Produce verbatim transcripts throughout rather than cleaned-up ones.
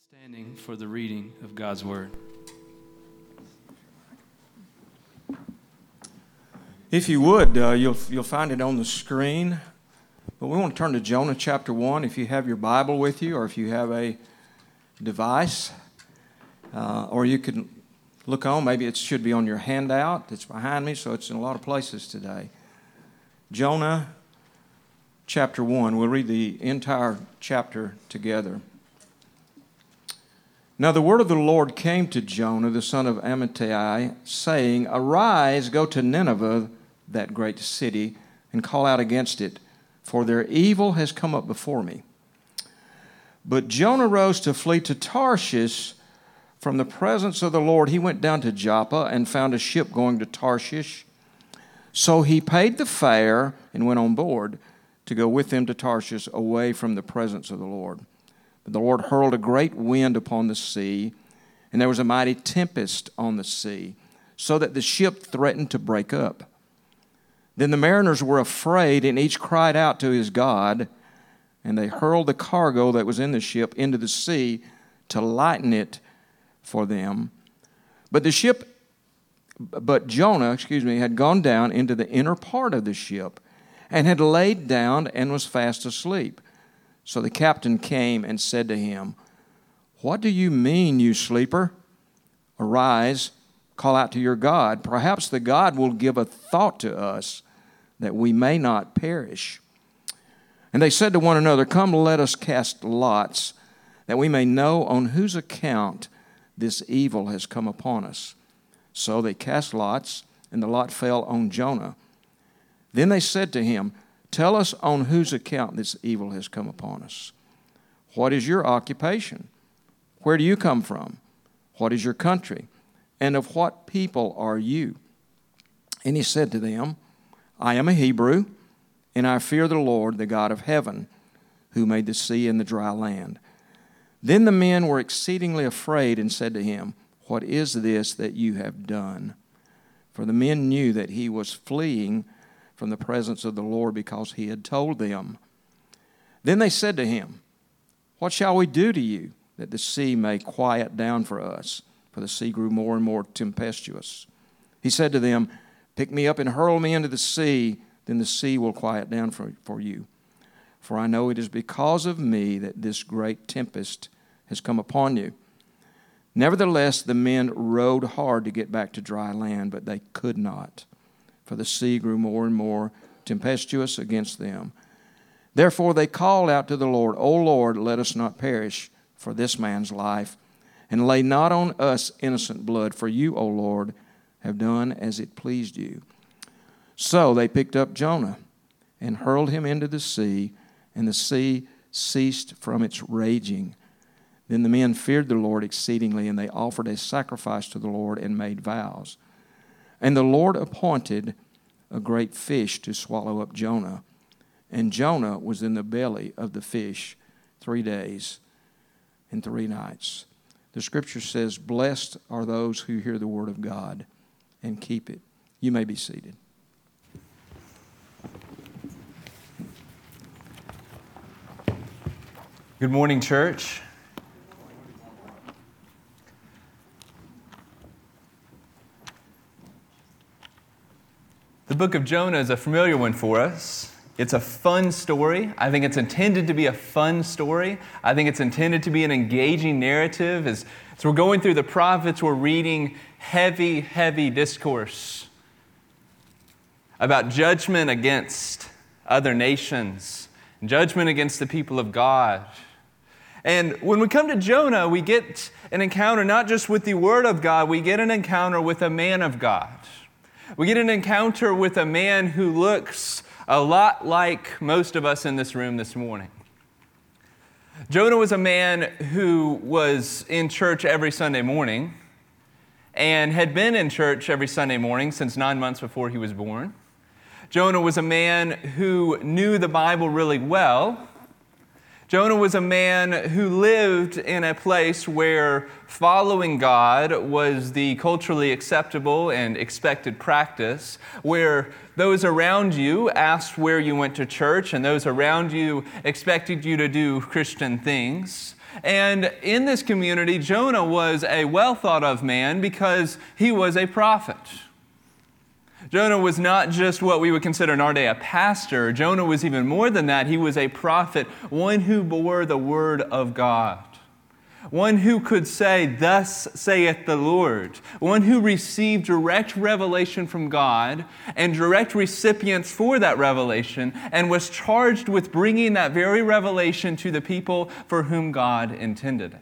Standing for the reading of God's Word. If you would, uh, you'll you'll find it on the screen. But we want to turn to Jonah chapter one. If you have your Bible with you, or if you have a device, uh, or you can look on. Maybe it should be on your handout. It's behind me, so it's in a lot of places today. Jonah chapter one. We'll read the entire chapter together. Now the word of the Lord came to Jonah, the son of Amittai, saying, Arise, go to Nineveh, that great city, and call out against it, for their evil has come up before me. But Jonah rose to flee to Tarshish from the presence of the Lord. He went down to Joppa and found a ship going to Tarshish. So he paid the fare and went on board to go with them to Tarshish, away from the presence of the Lord. But the Lord hurled a great wind upon the sea, and there was a mighty tempest on the sea, so that the ship threatened to break up. Then the mariners were afraid, and each cried out to his God, and they hurled the cargo that was in the ship into the sea to lighten it for them. But the ship, but Jonah, excuse me, had gone down into the inner part of the ship, and had laid down and was fast asleep. So the captain came and said to him, What do you mean, you sleeper? Arise, call out to your God. Perhaps the God will give a thought to us, that we may not perish. And they said to one another, Come, let us cast lots, that we may know on whose account this evil has come upon us. So they cast lots, and the lot fell on Jonah. Then they said to him, Tell us on whose account this evil has come upon us. What is your occupation? Where do you come from? What is your country? And of what people are you? And he said to them, I am a Hebrew, and I fear the Lord, the God of heaven, who made the sea and the dry land. Then the men were exceedingly afraid and said to him, What is this that you have done? For the men knew that he was fleeing from the presence of the Lord, because he had told them. Then they said to him, What shall we do to you, that the sea may quiet down for us? For the sea grew more and more tempestuous. He said to them, Pick me up and hurl me into the sea, then the sea will quiet down for, for you. For I know it is because of me that this great tempest has come upon you. Nevertheless, the men rowed hard to get back to dry land, but they could not, for the sea grew more and more tempestuous against them. Therefore they called out to the Lord, O Lord, let us not perish for this man's life, and lay not on us innocent blood, for you, O Lord, have done as it pleased you. So they picked up Jonah and hurled him into the sea, and the sea ceased from its raging. Then the men feared the Lord exceedingly, and they offered a sacrifice to the Lord and made vows. And the Lord appointed a great fish to swallow up Jonah. And Jonah was in the belly of the fish three days and three nights. The scripture says, Blessed are those who hear the word of God and keep it. You may be seated. Good morning, church. The book of Jonah is a familiar one for us. It's a fun story. I think it's intended to be a fun story. I think it's intended to be an engaging narrative. As, as we're going through the prophets, we're reading heavy, heavy discourse about judgment against other nations, and judgment against the people of God. And when we come to Jonah, we get an encounter not just with the Word of God, we get an encounter with a man of God. We get an encounter with a man who looks a lot like most of us in this room this morning. Jonah was a man who was in church every Sunday morning and had been in church every Sunday morning since nine months before he was born. Jonah was a man who knew the Bible really well. Jonah was a man who lived in a place where following God was the culturally acceptable and expected practice, where those around you asked where you went to church, and those around you expected you to do Christian things. And in this community, Jonah was a well thought of man because he was a prophet. Jonah was not just what we would consider in our day a pastor. Jonah was even more than that. He was a prophet, one who bore the word of God. One who could say, "Thus saith the Lord." One who received direct revelation from God and direct recipients for that revelation and was charged with bringing that very revelation to the people for whom God intended it.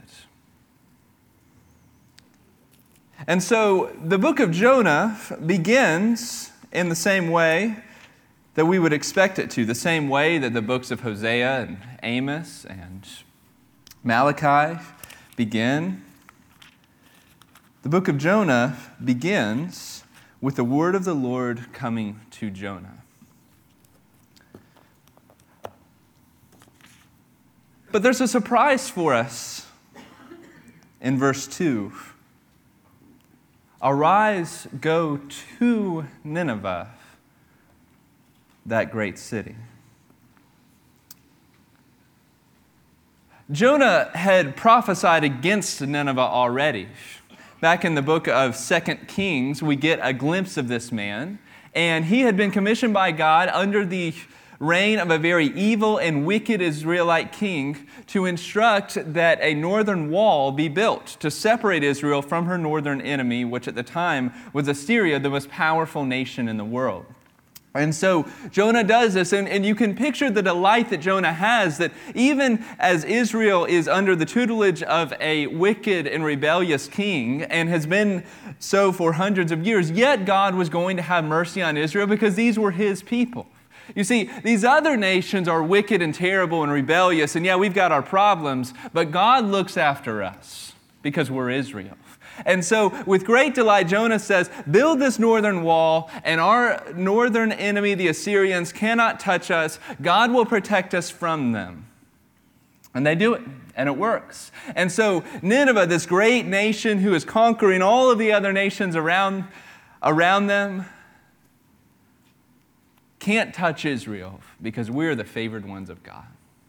And so the book of Jonah begins in the same way that we would expect it to, the same way that the books of Hosea and Amos and Malachi begin. The book of Jonah begins with the word of the Lord coming to Jonah. But there's a surprise for us in verse two. Arise, go to Nineveh, that great city. Jonah had prophesied against Nineveh already. Back in the book of Second Kings, we get a glimpse of this man, and he had been commissioned by God under the reign of a very evil and wicked Israelite king to instruct that a northern wall be built to separate Israel from her northern enemy, which at the time was Assyria, the most powerful nation in the world. And so Jonah does this, and, and you can picture the delight that Jonah has that even as Israel is under the tutelage of a wicked and rebellious king and has been so for hundreds of years, yet God was going to have mercy on Israel because these were His people. You see, these other nations are wicked and terrible and rebellious, and yeah, we've got our problems, but God looks after us because we're Israel. And so, with great delight, Jonah says, build this northern wall, and our northern enemy, the Assyrians, cannot touch us. God will protect us from them. And they do it, and it works. And so, Nineveh, this great nation who is conquering all of the other nations around, around them, can't touch Israel because we're the favored ones of God.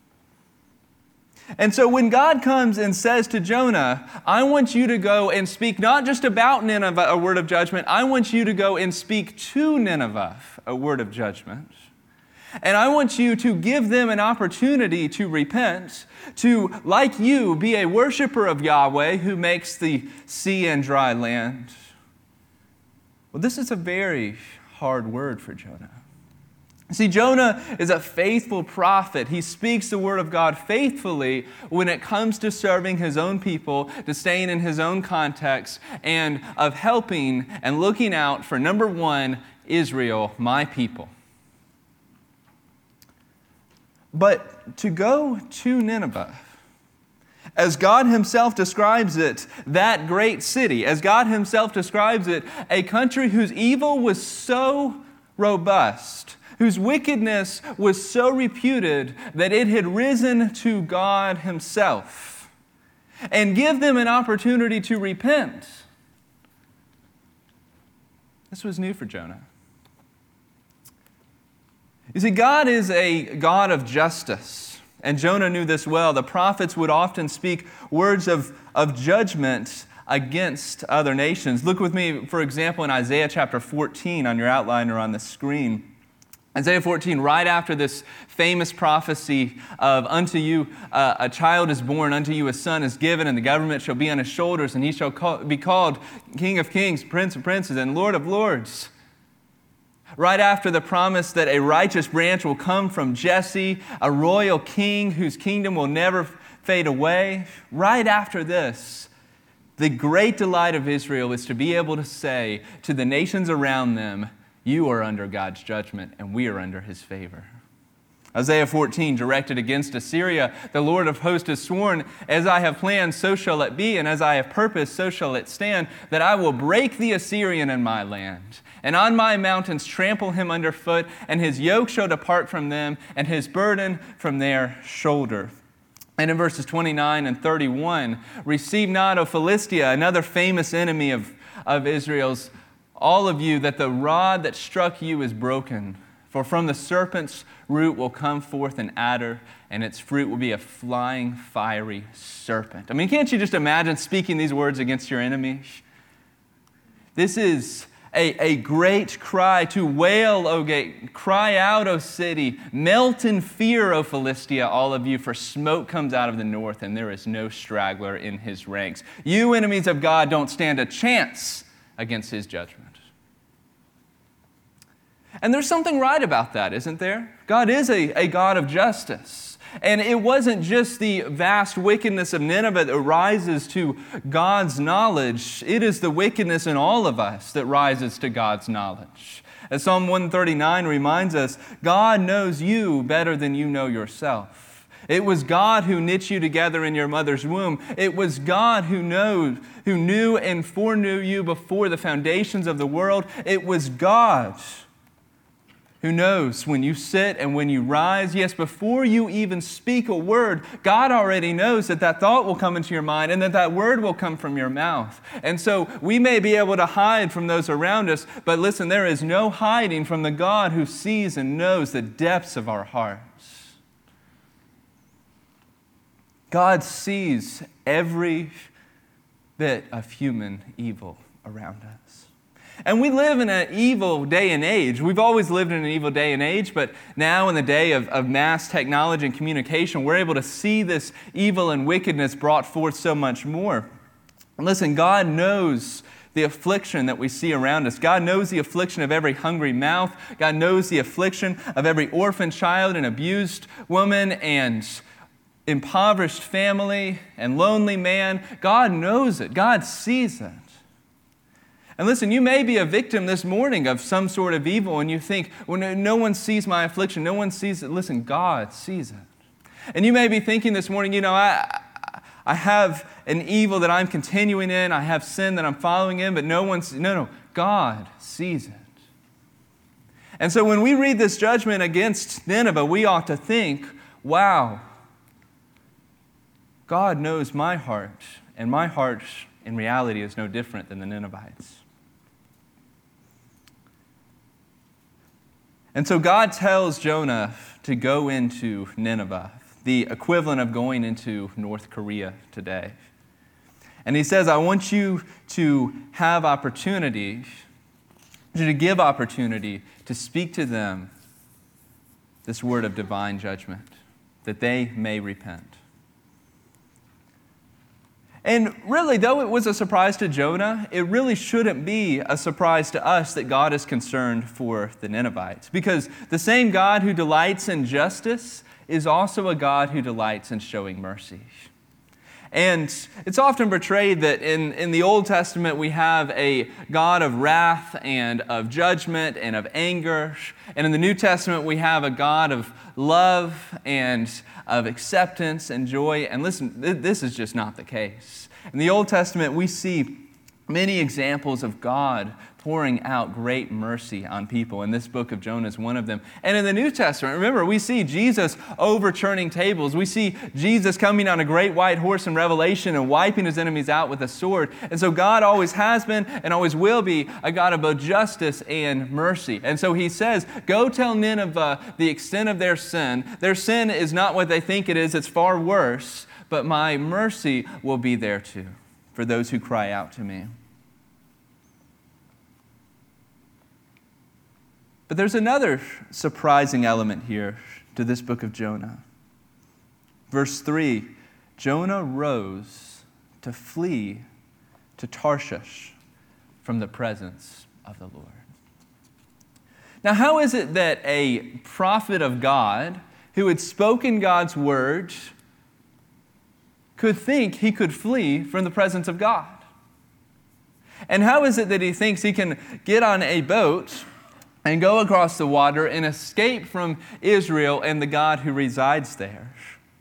And so when God comes and says to Jonah, I want you to go and speak not just about Nineveh a word of judgment, I want you to go and speak to Nineveh a word of judgment. And I want you to give them an opportunity to repent, to, like you, be a worshiper of Yahweh who makes the sea and dry land. Well, this is a very hard word for Jonah. See, Jonah is a faithful prophet. He speaks the word of God faithfully when it comes to serving his own people, to staying in his own context, and of helping and looking out for, number one, Israel, my people. But to go to Nineveh, as God Himself describes it, that great city, as God Himself describes it, a country whose evil was so robust, whose wickedness was so reputed that it had risen to God Himself, and give them an opportunity to repent. This was new for Jonah. You see, God is a God of justice, and Jonah knew this well. The prophets would often speak words of, of judgment against other nations. Look with me, for example, in Isaiah chapter fourteen on your outline or on the screen. Isaiah fourteen, right after this famous prophecy of unto you uh, a child is born, unto you a son is given, and the government shall be on his shoulders, and he shall call, be called King of Kings, Prince of Princes, and Lord of Lords. Right after the promise that a righteous branch will come from Jesse, a royal king whose kingdom will never fade away. Right after this, the great delight of Israel is to be able to say to the nations around them, you are under God's judgment, and we are under His favor. Isaiah fourteen, directed against Assyria, the Lord of hosts has sworn, as I have planned, so shall it be, and as I have purposed, so shall it stand, that I will break the Assyrian in my land, and on my mountains trample him underfoot, and his yoke shall depart from them, and his burden from their shoulder. And in verses twenty-nine and thirty-one, receive not, O Philistia, another famous enemy of, of Israel's, all of you, that the rod that struck you is broken, For from the serpent's root will come forth an adder, and its fruit will be a flying, fiery serpent. I mean, can't you just imagine speaking these words against your enemy? This is a, a great cry to wail, O gate, cry out, O city, melt in fear, O Philistia, all of you, for smoke comes out of the north, and there is no straggler in his ranks. You enemies of God don't stand a chance against his judgment. And there's something right about that, isn't there? God is a, a God of justice. And it wasn't just the vast wickedness of Nineveh that rises to God's knowledge. It is the wickedness in all of us that rises to God's knowledge. As Psalm one thirty-nine reminds us, God knows you better than you know yourself. It was God who knit you together in your mother's womb. It was God who knows, who knew and foreknew you before the foundations of the world. It was God who knows when you sit and when you rise. Yes, before you even speak a word, God already knows that that thought will come into your mind and that that word will come from your mouth. And so we may be able to hide from those around us, but listen, there is no hiding from the God who sees and knows the depths of our hearts. God sees every bit of human evil around us. And we live in an evil day and age. We've always lived in an evil day and age, but now in the day of, of mass technology and communication, we're able to see this evil and wickedness brought forth so much more. And listen, God knows the affliction that we see around us. God knows the affliction of every hungry mouth. God knows the affliction of every orphan child and abused woman and impoverished family and lonely man. God knows it. God sees it. And listen, you may be a victim this morning of some sort of evil, and you think, well, no, no one sees my affliction. No one sees it. Listen, God sees it. And you may be thinking this morning, you know, I, I have an evil that I'm continuing in. I have sin that I'm following in, but no one's, no, no, God sees it. And so when we read this judgment against Nineveh, we ought to think, wow, God knows my heart, and my heart in reality is no different than the Ninevites. And so God tells Jonah to go into Nineveh, the equivalent of going into North Korea today. And he says, I want you to have opportunity, to give opportunity to speak to them this word of divine judgment, that they may repent. And really, though it was a surprise to Jonah, it really shouldn't be a surprise to us that God is concerned for the Ninevites. Because the same God who delights in justice is also a God who delights in showing mercy. And it's often portrayed that in, in the Old Testament we have a God of wrath and of judgment and of anger. And in the New Testament we have a God of love and of acceptance and joy. And listen, th- this is just not the case. In the Old Testament we see many examples of God pouring out great mercy on people. And this book of Jonah is one of them. And in the New Testament, remember, we see Jesus overturning tables. We see Jesus coming on a great white horse in Revelation and wiping his enemies out with a sword. And so God always has been and always will be a God of both justice and mercy. And so he says, go tell Nineveh the extent of their sin. Their sin is not what they think it is. It's far worse. But my mercy will be there too for those who cry out to me. But there's another surprising element here to this book of Jonah. Verse three, Jonah rose to flee to Tarshish from the presence of the Lord. Now, how is it that a prophet of God who had spoken God's word could think he could flee from the presence of God? And how is it that he thinks he can get on a boat and go across the water and escape from Israel and the God who resides there?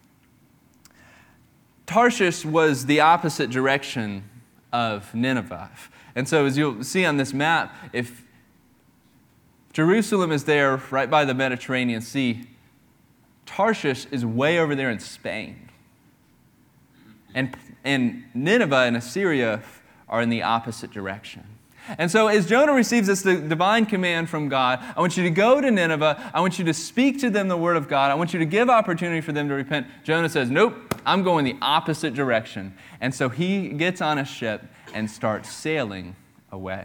Tarshish was the opposite direction of Nineveh. And so as you'll see on this map, if Jerusalem is there right by the Mediterranean Sea, Tarshish is way over there in Spain. And, and Nineveh and Assyria are in the opposite direction. And so as Jonah receives this divine command from God, I want you to go to Nineveh. I want you to speak to them the word of God. I want you to give opportunity for them to repent. Jonah says, nope, I'm going the opposite direction. And so he gets on a ship and starts sailing away.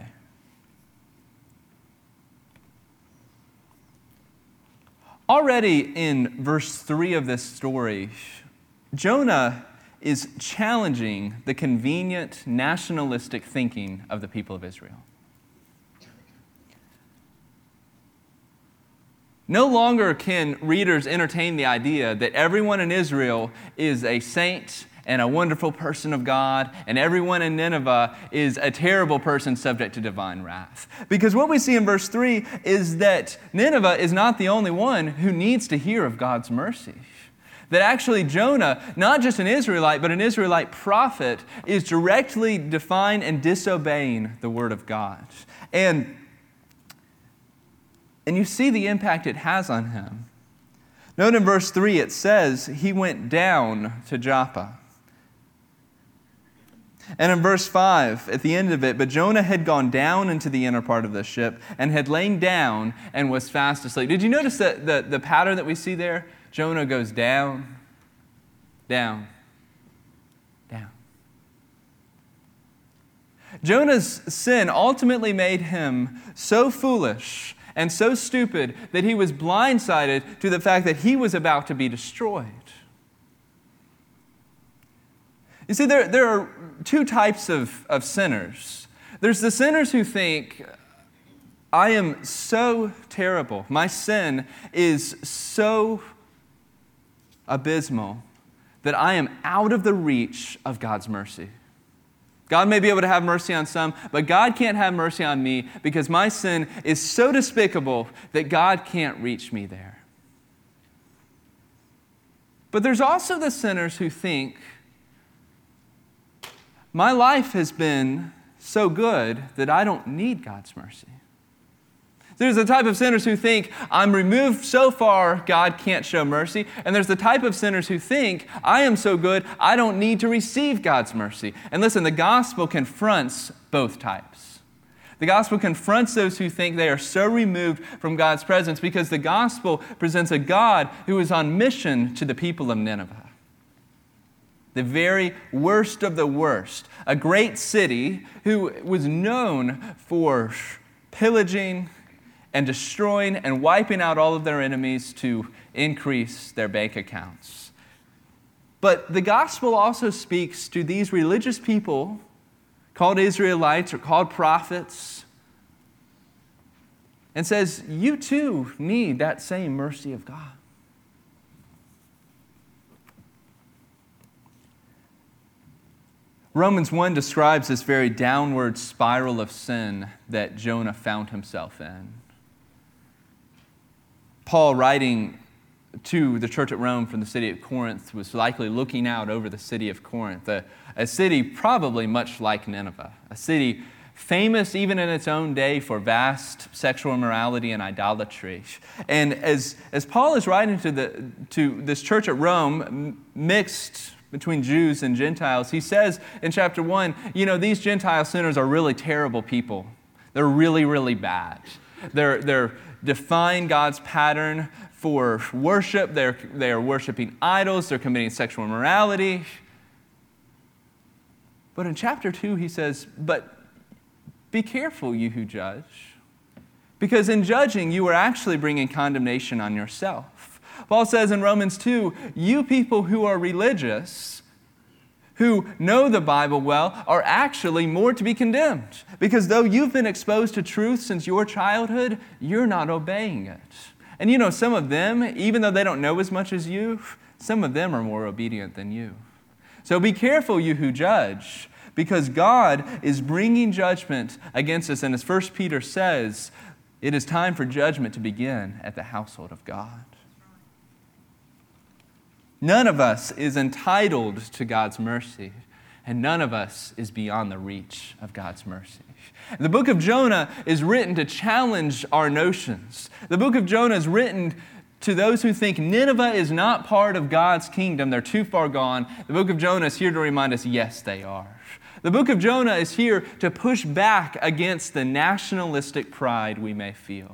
Already in verse three of this story, Jonah is challenging the convenient nationalistic thinking of the people of Israel. No longer can readers entertain the idea that everyone in Israel is a saint and a wonderful person of God, and everyone in Nineveh is a terrible person subject to divine wrath. Because what we see in verse three is that Nineveh is not the only one who needs to hear of God's mercy. That actually Jonah, not just an Israelite, but an Israelite prophet, is directly defying and disobeying the word of God. And, and you see the impact it has on him. Note in verse three, it says, he went down to Joppa. And in verse five, at the end of it, but Jonah had gone down into the inner part of the ship and had lain down and was fast asleep. Did you notice that the, the pattern that we see there? Jonah goes down, down, down. Jonah's sin ultimately made him so foolish and so stupid that he was blindsided to the fact that he was about to be destroyed. You see, there, there are two types of, of sinners. There's the sinners who think, I am so terrible. My sin is so abysmal that I am out of the reach of God's mercy. God may be able to have mercy on some, but God can't have mercy on me because my sin is so despicable that God can't reach me there. But there's also the sinners who think, my life has been so good that I don't need God's mercy. There's the type of sinners who think, I'm removed so far, God can't show mercy. And there's the type of sinners who think, I am so good, I don't need to receive God's mercy. And listen, the gospel confronts both types. The gospel confronts those who think they are so removed from God's presence because the gospel presents a God who is on mission to the people of Nineveh. The very worst of the worst. A great city who was known for pillaging and destroying and wiping out all of their enemies to increase their bank accounts. But the gospel also speaks to these religious people called Israelites or called prophets and says, you too need that same mercy of God. Romans one describes this very downward spiral of sin that Jonah found himself in. Paul, writing to the church at Rome from the city of Corinth, was likely looking out over the city of Corinth, a, a city probably much like Nineveh, a city famous even in its own day for vast sexual immorality and idolatry. And as, as Paul is writing to, the, to this church at Rome, mixed between Jews and Gentiles, he says in chapter one, you know, these Gentile sinners are really terrible people. They're really, really bad. They're, they're defying God's pattern for worship. They're, they are worshiping idols. They're committing sexual immorality. But in chapter two, he says, but be careful, you who judge, because in judging, you are actually bringing condemnation on yourself. Paul says in Romans two, you people who are religious, who know the Bible well, are actually more to be condemned. Because though you've been exposed to truth since your childhood, you're not obeying it. And you know, some of them, even though they don't know as much as you, some of them are more obedient than you. So be careful, you who judge, because God is bringing judgment against us. And as First Peter says, it is time for judgment to begin at the household of God. None of us is entitled to God's mercy, and none of us is beyond the reach of God's mercy. The book of Jonah is written to challenge our notions. The book of Jonah is written to those who think Nineveh is not part of God's kingdom. They're too far gone. The book of Jonah is here to remind us, yes, they are. The book of Jonah is here to push back against the nationalistic pride we may feel.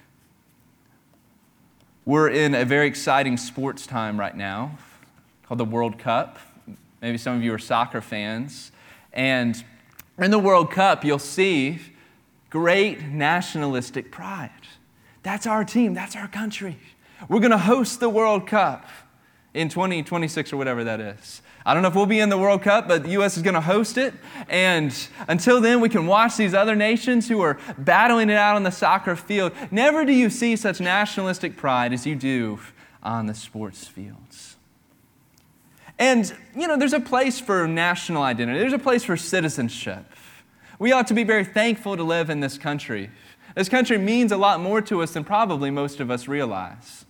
We're in a very exciting sports time right now called the World Cup. Maybe some of you are soccer fans. And in the World Cup, you'll see great nationalistic pride. That's our team. That's our country. We're going to host the World Cup in twenty twenty-six or whatever that is. I don't know if we'll be in the World Cup, but the U S is going to host it. And until then, we can watch these other nations who are battling it out on the soccer field. Never do you see such nationalistic pride as you do on the sports fields. And, you know, there's a place for national identity. There's a place for citizenship. We ought to be very thankful to live in this country. This country means a lot more to us than probably most of us realize.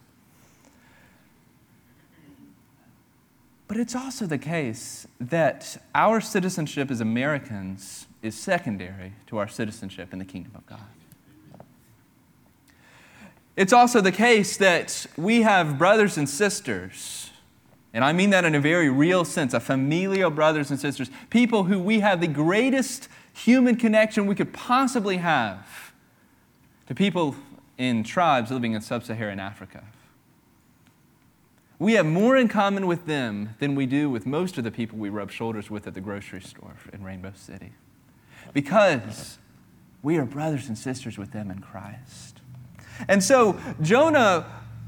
But it's also the case that our citizenship as Americans is secondary to our citizenship in the kingdom of God. It's also the case that we have brothers and sisters, and I mean that in a very real sense, a familial brothers and sisters, people who we have the greatest human connection we could possibly have to people in tribes living in sub-Saharan Africa. We have more in common with them than we do with most of the people we rub shoulders with at the grocery store in Rainbow City. Because we are brothers and sisters with them in Christ. And so Jonah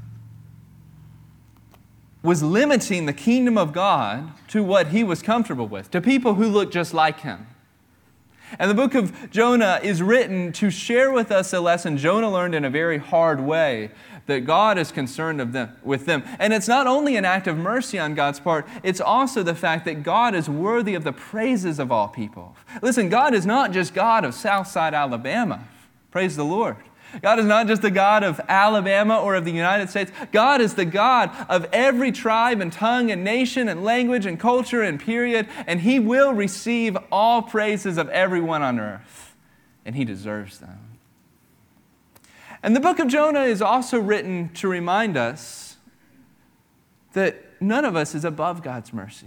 was limiting the kingdom of God to what he was comfortable with, to people who look just like him. And the book of Jonah is written to share with us a lesson Jonah learned in a very hard way, that God is concerned of them, with them. And it's not only an act of mercy on God's part, it's also the fact that God is worthy of the praises of all people. Listen, God is not just God of Southside Alabama. Praise the Lord. God is not just the God of Alabama or of the United States. God is the God of every tribe and tongue and nation and language and culture and period. And He will receive all praises of everyone on earth. And He deserves them. And the book of Jonah is also written to remind us that none of us is above God's mercy.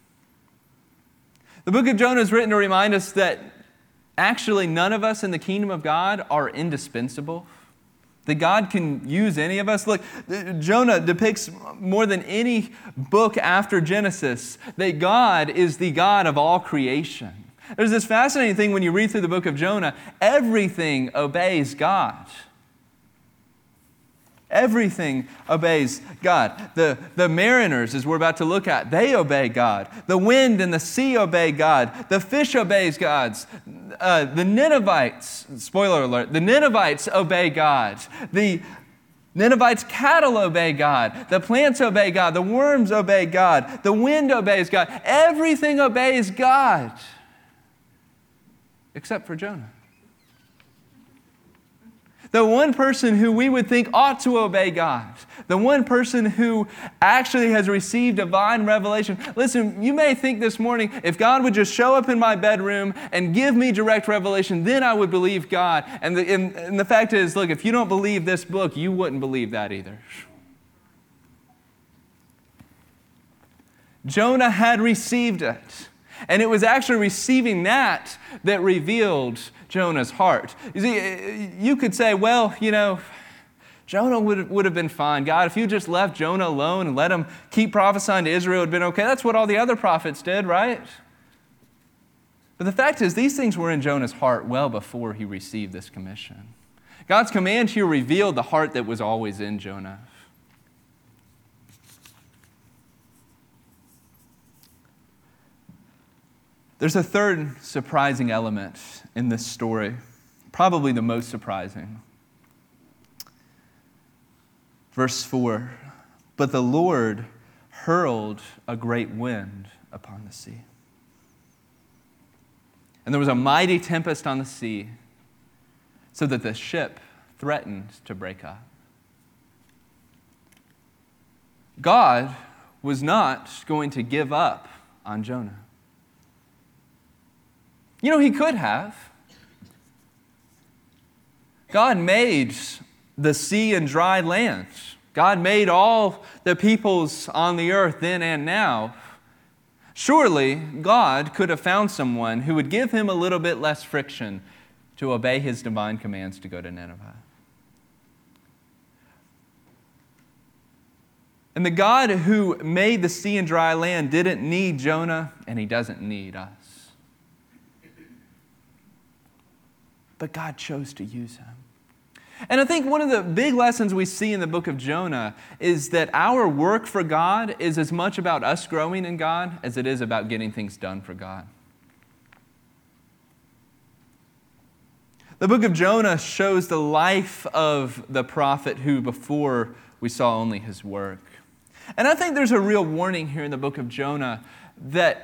The book of Jonah is written to remind us that actually none of us in the kingdom of God are indispensable. That God can use any of us. Look, Jonah depicts more than any book after Genesis that God is the God of all creation. There's this fascinating thing when you read through the book of Jonah. Everything obeys God. Everything obeys God. The, the mariners, as we're about to look at, they obey God. The wind and the sea obey God. The fish obeys God. Uh, the Ninevites, spoiler alert, the Ninevites obey God. The Ninevites' cattle obey God. The plants obey God. The worms obey God. The wind obeys God. Everything obeys God except for Jonah. The one person who we would think ought to obey God. The one person who actually has received divine revelation. Listen, you may think this morning, if God would just show up in my bedroom and give me direct revelation, then I would believe God. And the, and, and the fact is, look, if you don't believe this book, you wouldn't believe that either. Jonah had received it. And it was actually receiving that that revealed Jonah's heart. You see, you could say, well, you know, Jonah would, would have been fine. God, if you just left Jonah alone and let him keep prophesying to Israel, it would have been okay. That's what all the other prophets did, right? But the fact is, these things were in Jonah's heart well before he received this commission. God's command here revealed the heart that was always in Jonah. There's a third surprising element in this story, probably the most surprising. Verse four, but the Lord hurled a great wind upon the sea. And there was a mighty tempest on the sea, so that the ship threatened to break up. God was not going to give up on Jonah. You know, He could have. God made the sea and dry land. God made all the peoples on the earth then and now. Surely God could have found someone who would give him a little bit less friction to obey his divine commands to go to Nineveh. And the God who made the sea and dry land didn't need Jonah, and he doesn't need us. But God chose to use him. And I think one of the big lessons we see in the book of Jonah is that our work for God is as much about us growing in God as it is about getting things done for God. The book of Jonah shows the life of the prophet who before we saw only his work. And I think there's a real warning here in the book of Jonah that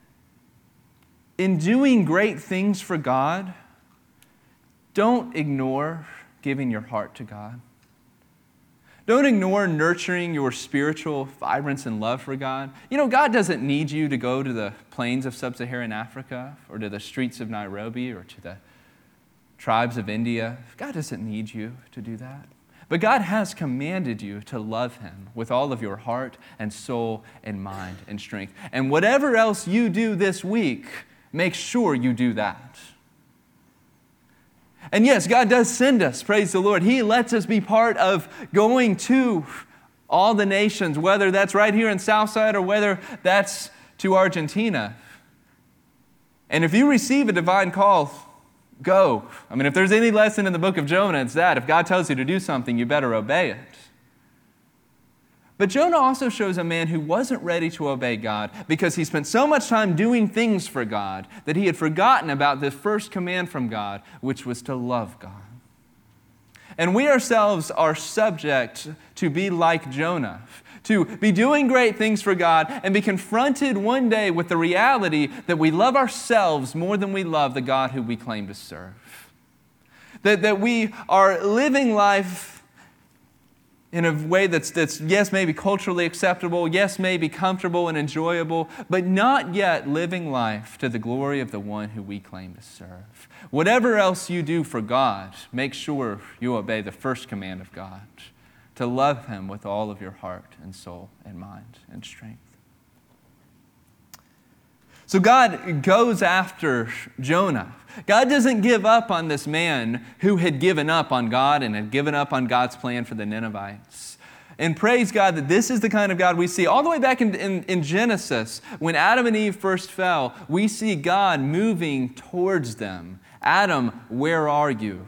in doing great things for God, don't ignore giving your heart to God. Don't ignore nurturing your spiritual vibrance and love for God. You know, God doesn't need you to go to the plains of sub-Saharan Africa or to the streets of Nairobi or to the tribes of India. God doesn't need you to do that. But God has commanded you to love Him with all of your heart and soul and mind and strength. And whatever else you do this week, make sure you do that. And yes, God does send us, praise the Lord. He lets us be part of going to all the nations, whether that's right here in Southside or whether that's to Argentina. And if you receive a divine call, go. I mean, if there's any lesson in the book of Jonah, it's that. If God tells you to do something, you better obey it. But Jonah also shows a man who wasn't ready to obey God because he spent so much time doing things for God that he had forgotten about the first command from God, which was to love God. And we ourselves are subject to be like Jonah, to be doing great things for God and be confronted one day with the reality that we love ourselves more than we love the God who we claim to serve. That, that we are living life in a way that's, that's, yes, maybe culturally acceptable, yes, maybe comfortable and enjoyable, but not yet living life to the glory of the one who we claim to serve. Whatever else you do for God, make sure you obey the first command of God, to love Him with all of your heart and soul and mind and strength. So God goes after Jonah. God doesn't give up on this man who had given up on God and had given up on God's plan for the Ninevites. And praise God that this is the kind of God we see. All the way back in, in, in Genesis, when Adam and Eve first fell, we see God moving towards them. Adam, where are you?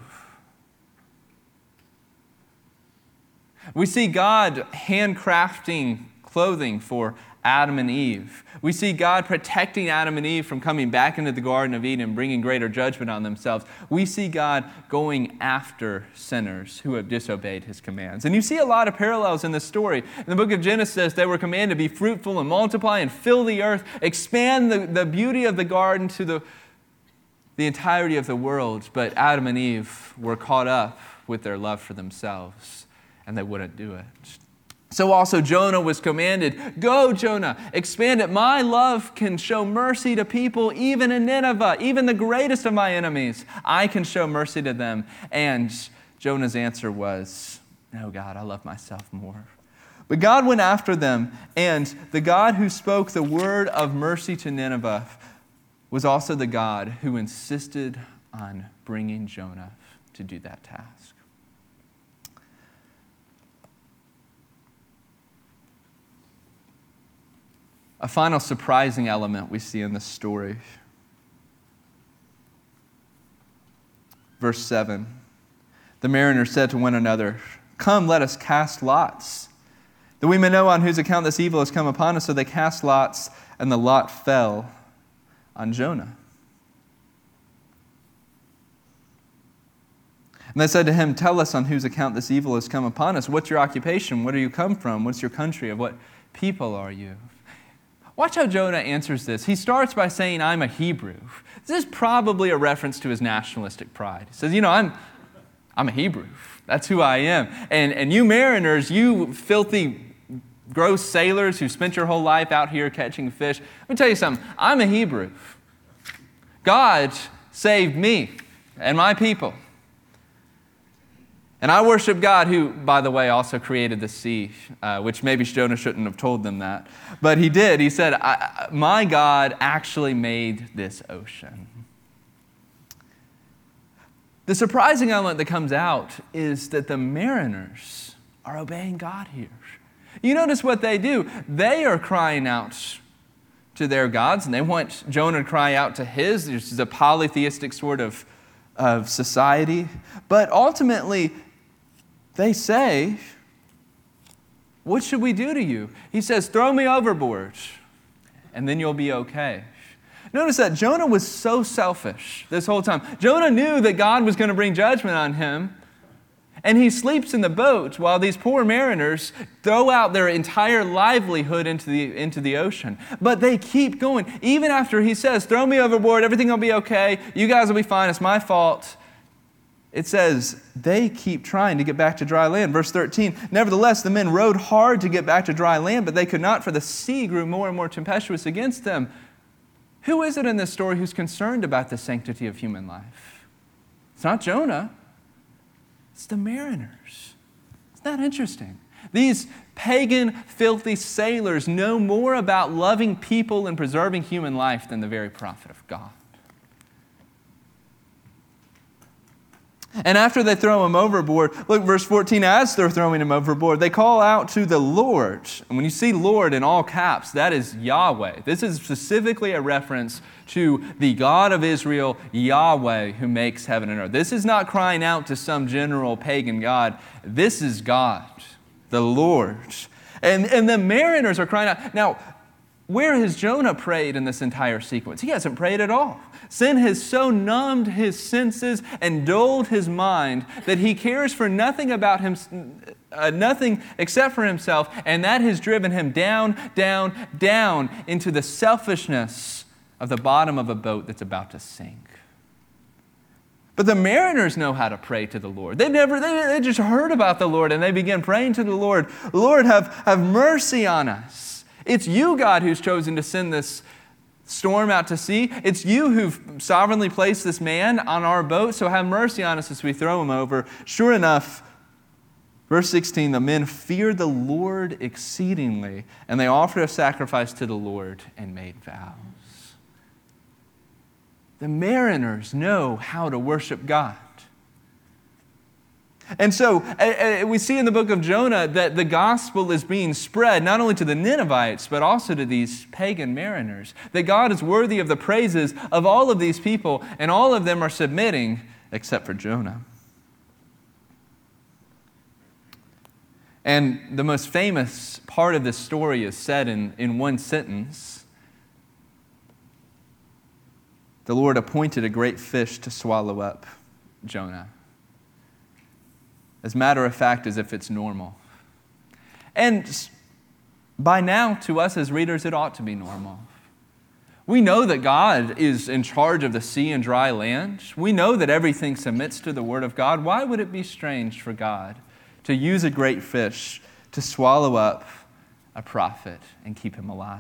We see God handcrafting clothing for Adam and Eve. We see God protecting Adam and Eve from coming back into the Garden of Eden and bringing greater judgment on themselves. We see God going after sinners who have disobeyed His commands. And you see a lot of parallels in this story. In the book of Genesis, they were commanded to be fruitful and multiply and fill the earth, expand the, the beauty of the garden to the, the entirety of the world. But Adam and Eve were caught up with their love for themselves, and they wouldn't do it. So also Jonah was commanded, go Jonah, expand it. My love can show mercy to people even in Nineveh, even the greatest of my enemies. I can show mercy to them. And Jonah's answer was, no God, I love myself more. But God went after them, and the God who spoke the word of mercy to Nineveh was also the God who insisted on bringing Jonah to do that task. A final surprising element we see in this story. Verse seven. The mariners said to one another, come, let us cast lots, that we may know on whose account this evil has come upon us. So they cast lots, and the lot fell on Jonah. And they said to him, tell us on whose account this evil has come upon us. What's your occupation? Where do you come from? What's your country? Of what people are you? Watch how Jonah answers this. He starts by saying, I'm a Hebrew. This is probably a reference to his nationalistic pride. He says, you know, I'm, I'm a Hebrew. That's who I am. And, and you mariners, you filthy, gross sailors who spent your whole life out here catching fish, let me tell you something. I'm a Hebrew. God saved me and my people. And I worship God who, by the way, also created the sea, uh, which maybe Jonah shouldn't have told them that. But he did. He said, I, my God actually made this ocean. The surprising element that comes out is that the mariners are obeying God here. You notice what they do. They are crying out to their gods, and they want Jonah to cry out to his. This is a polytheistic sort of, of society. But ultimately, they say, what should we do to you? He says, throw me overboard, and then you'll be okay. Notice that Jonah was so selfish this whole time. Jonah knew that God was going to bring judgment on him, and he sleeps in the boat while these poor mariners throw out their entire livelihood into the, into the ocean. But they keep going. Even after he says, throw me overboard, everything will be okay, you guys will be fine, it's my fault. It says they keep trying to get back to dry land. Verse thirteen, nevertheless, the men rowed hard to get back to dry land, but they could not, for the sea grew more and more tempestuous against them. Who is it in this story who's concerned about the sanctity of human life? It's not Jonah. It's the mariners. Isn't that interesting? These pagan, filthy sailors know more about loving people and preserving human life than the very prophet of God. And after they throw him overboard, look, verse fourteen, as they're throwing him overboard, they call out to the Lord. And when you see Lord in all caps, that is Yahweh. This is specifically a reference to the God of Israel, Yahweh, who makes heaven and earth. This is not crying out to some general pagan God. This is God, the Lord. And, and the mariners are crying out. Now, where has Jonah prayed in this entire sequence? He hasn't prayed at all. Sin has so numbed his senses and dulled his mind that he cares for nothing about him, uh, nothing except for himself, and that has driven him down, down, down into the selfishness of the bottom of a boat that's about to sink. But the mariners know how to pray to the Lord. They've never, they, they just heard about the Lord, and they begin praying to the Lord. Lord, have, have mercy on us. It's you, God, who's chosen to send this storm out to sea. It's you who've sovereignly placed this man on our boat, so have mercy on us as we throw him over. Sure enough, verse sixteen, the men feared the Lord exceedingly, and they offered a sacrifice to the Lord and made vows. The mariners know how to worship God. And so uh, uh, we see in the book of Jonah that the gospel is being spread not only to the Ninevites, but also to these pagan mariners. That God is worthy of the praises of all of these people, and all of them are submitting except for Jonah. And the most famous part of this story is said in, in one sentence. The Lord appointed a great fish to swallow up Jonah. As matter of fact, as if it's normal. And by now, to us as readers, it ought to be normal. We know that God is in charge of the sea and dry land. We know that everything submits to the Word of God. Why would it be strange for God to use a great fish to swallow up a prophet and keep him alive?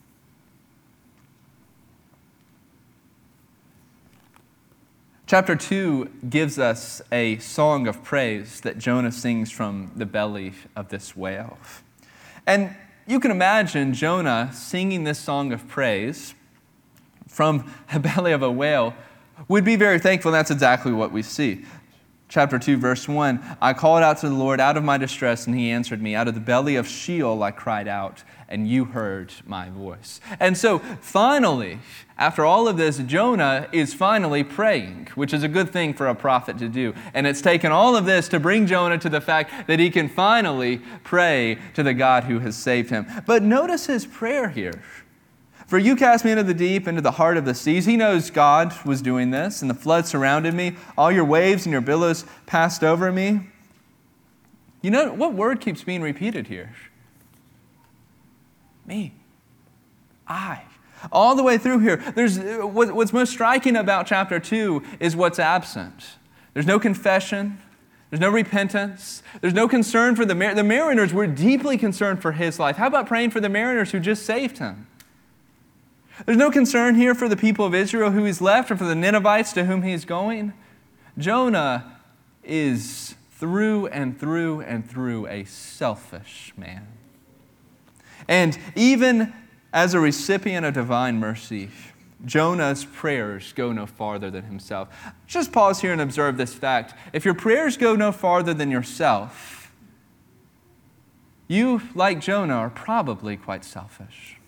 Chapter two gives us a song of praise that Jonah sings from the belly of this whale. And you can imagine Jonah singing this song of praise from the belly of a whale would be very thankful, and that's exactly what we see. Chapter two, verse one, I called out to the Lord out of my distress, and he answered me. Out of the belly of Sheol I cried out, and you heard my voice. And so finally, after all of this, Jonah is finally praying, which is a good thing for a prophet to do. And it's taken all of this to bring Jonah to the fact that he can finally pray to the God who has saved him. But notice his prayer here. For you cast me into the deep, into the heart of the seas. He knows God was doing this, and the flood surrounded me. All your waves and your billows passed over me. You know, what word keeps being repeated here? Me. I. All the way through here, there's what's most striking about chapter two is what's absent. There's no confession. There's no repentance. There's no concern for the mar- the mariners. Were deeply concerned for his life. How about praying for the mariners who just saved him? There's no concern here for the people of Israel who he's left or for the Ninevites to whom he's going. Jonah is through and through and through a selfish man. And even as a recipient of divine mercy, Jonah's prayers go no farther than himself. Just pause here and observe this fact. If your prayers go no farther than yourself, you, like Jonah, are probably quite selfish.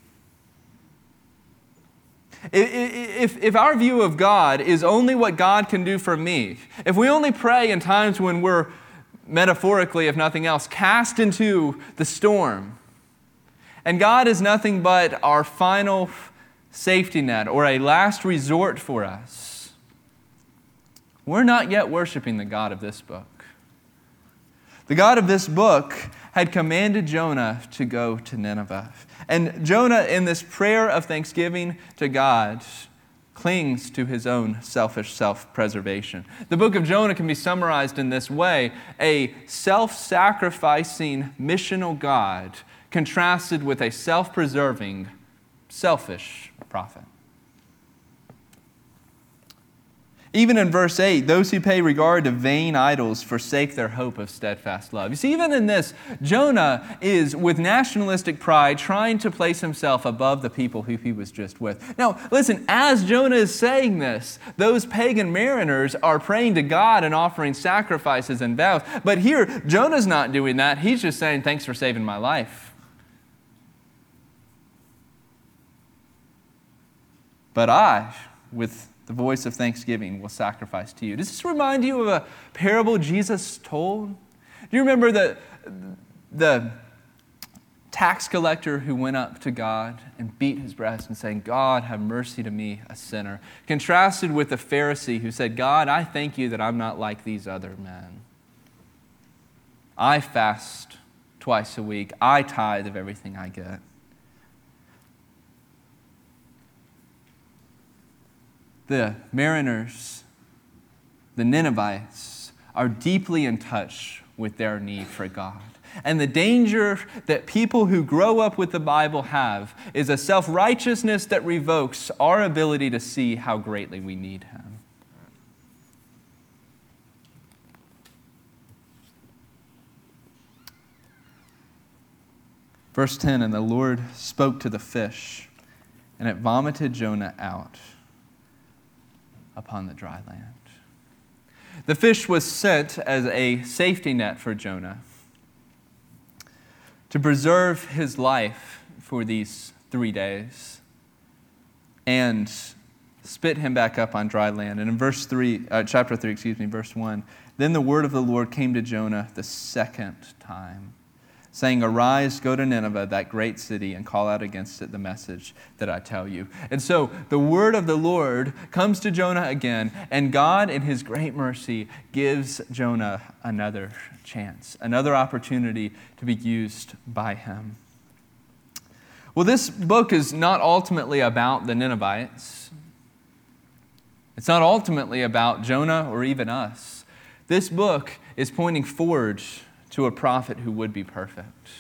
If, if our view of God is only what God can do for me, if we only pray in times when we're, metaphorically, if nothing else, cast into the storm, and God is nothing but our final safety net or a last resort for us, we're not yet worshiping the God of this book. The God of this book had commanded Jonah to go to Nineveh. And Jonah, in this prayer of thanksgiving to God, clings to his own selfish self-preservation. The book of Jonah can be summarized in this way: a self-sacrificing missional God contrasted with a self-preserving, selfish prophet. Even in verse eight, those who pay regard to vain idols forsake their hope of steadfast love. You see, even in this, Jonah is, with nationalistic pride, trying to place himself above the people who he was just with. Now, listen, as Jonah is saying this, those pagan mariners are praying to God and offering sacrifices and vows. But here, Jonah's not doing that. He's just saying, thanks for saving my life. But I, with the voice of thanksgiving, will sacrifice to you. Does this remind you of a parable Jesus told? Do you remember the, the tax collector who went up to God and beat his breast and saying, God, have mercy to me, a sinner, contrasted with the Pharisee who said, God, I thank you that I'm not like these other men. I fast twice a week. I tithe of everything I get. The mariners, the Ninevites, are deeply in touch with their need for God. And the danger that people who grow up with the Bible have is a self-righteousness that revokes our ability to see how greatly we need Him. Verse ten, and the Lord spoke to the fish, and it vomited Jonah out upon the dry land. The fish was sent as a safety net for Jonah to preserve his life for these three days and spit him back up on dry land. And in verse three, uh, chapter three, excuse me, verse one, then the word of the Lord came to Jonah the second time, saying, arise, go to Nineveh, that great city, and call out against it the message that I tell you. And so the word of the Lord comes to Jonah again, and God, in His great mercy, gives Jonah another chance, another opportunity to be used by Him. Well, this book is not ultimately about the Ninevites. It's not ultimately about Jonah or even us. This book is pointing forward to a prophet who would be perfect.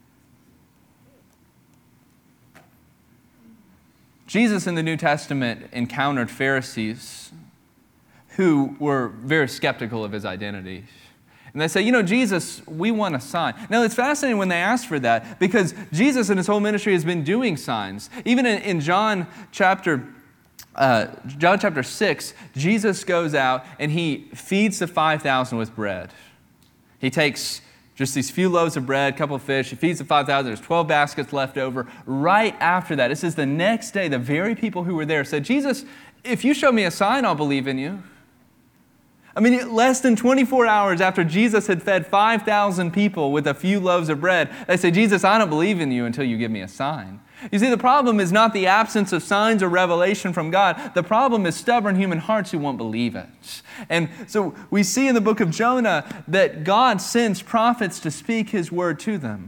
Jesus in the New Testament encountered Pharisees who were very skeptical of His identity. And they say, you know, Jesus, we want a sign. Now, it's fascinating when they ask for that, because Jesus in His whole ministry has been doing signs. Even in, in John chapter uh, John chapter six, Jesus goes out and He feeds the five thousand with bread. He takes just these few loaves of bread, a couple of fish. He feeds the five thousand. There's twelve baskets left over. Right after that, it says the next day, the very people who were there said, Jesus, if you show me a sign, I'll believe in you. I mean, less than twenty-four hours after Jesus had fed five thousand people with a few loaves of bread, they say, Jesus, I don't believe in you until you give me a sign. You see, the problem is not the absence of signs or revelation from God. The problem is stubborn human hearts who won't believe it. And so we see in the book of Jonah that God sends prophets to speak His word to them.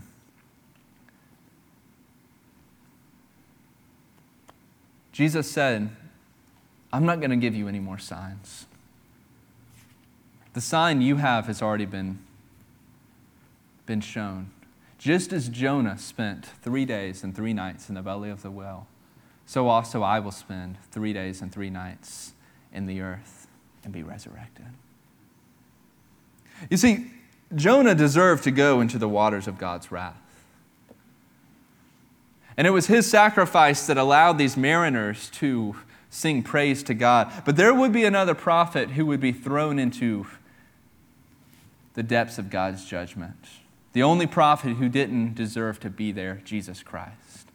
Jesus said, I'm not going to give you any more signs. The sign you have has already been, been shown. Just as Jonah spent three days and three nights in the belly of the whale, so also I will spend three days and three nights in the earth and be resurrected. You see, Jonah deserved to go into the waters of God's wrath. And it was his sacrifice that allowed these mariners to sing praise to God. But there would be another prophet who would be thrown into the depths of God's judgment. The only prophet who didn't deserve to be there, Jesus Christ.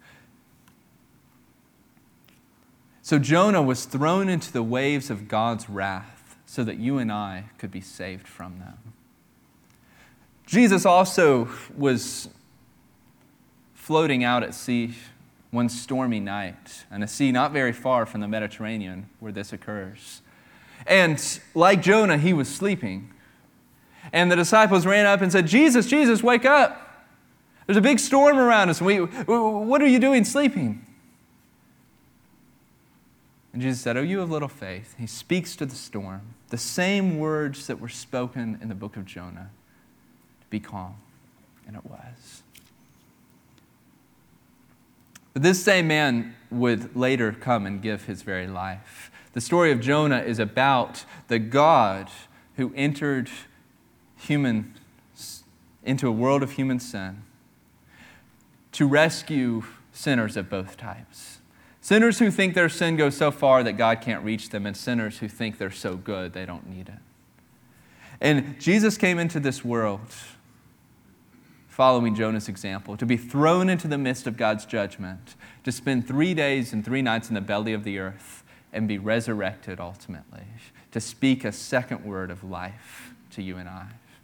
So Jonah was thrown into the waves of God's wrath so that you and I could be saved from them. Jesus also was floating out at sea one stormy night, and a sea not very far from the Mediterranean where this occurs. And like Jonah, he was sleeping. And the disciples ran up and said, Jesus, Jesus, wake up. There's a big storm around us. And we, what are you doing sleeping? And Jesus said, oh, you have little faith. He speaks to the storm, the same words that were spoken in the book of Jonah. Be calm. And it was. But this same man would later come and give his very life. The story of Jonah is about the God who entered human into a world of human sin to rescue sinners of both types. Sinners who think their sin goes so far that God can't reach them, and sinners who think they're so good they don't need it. And Jesus came into this world following Jonah's example, to be thrown into the midst of God's judgment, to spend three days and three nights in the belly of the earth and be resurrected ultimately, to speak a second word of life to you and I.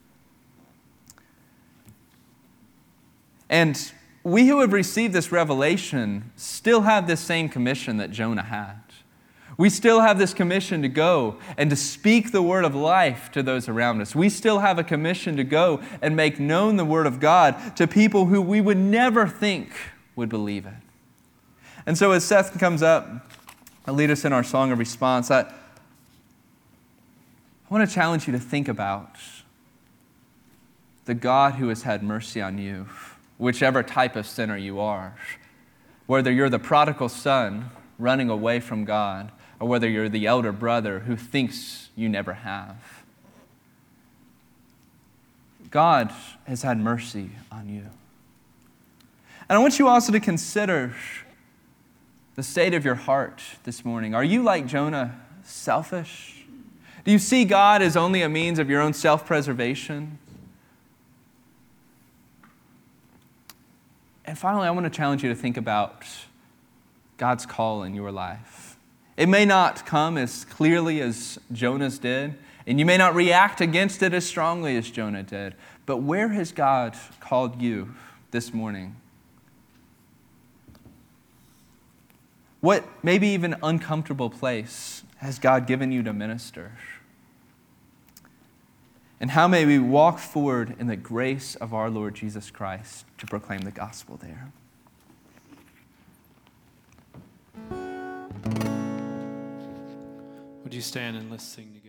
And we who have received this revelation still have this same commission that Jonah had. We still have this commission to go and to speak the word of life to those around us. We still have a commission to go and make known the word of God to people who we would never think would believe it. And so as Seth comes up and lead us in our song of response, I, I want to challenge you to think about the God who has had mercy on you, whichever type of sinner you are, whether you're the prodigal son running away from God, or whether you're the elder brother who thinks you never have. God has had mercy on you. And I want you also to consider the state of your heart this morning. Are you like Jonah, selfish? Do you see God as only a means of your own self-preservation? And finally, I want to challenge you to think about God's call in your life. It may not come as clearly as Jonah's did, and you may not react against it as strongly as Jonah did, but where has God called you this morning? What maybe even uncomfortable place has God given you to minister? And how may we walk forward in the grace of our Lord Jesus Christ to proclaim the gospel there? Would you stand and let's sing together?